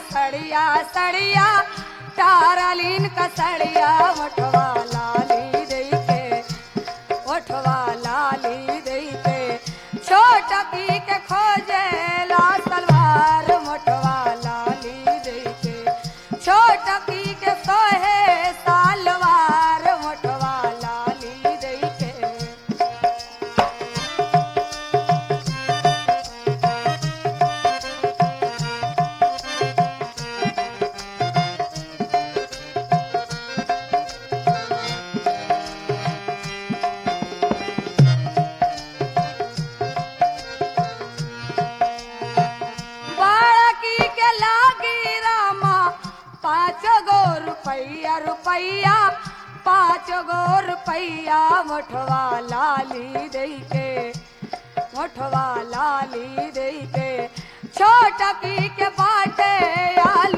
सड़िया सड़िया टारलीन का सड़िया मोठवा लाली दई के मोठवा लाली दई के छोटकी के खोजे ला सलवार मोठवा लाली दई के छोटकी के सोहे सालवार मोठवा लाली दई के बाळकी के लागी रामा 5 गो रुपैया रुपैया 5 गो रुपैया मोठवा लाली दई के मोठवा लाली दई के छोटकी के बाटे आलू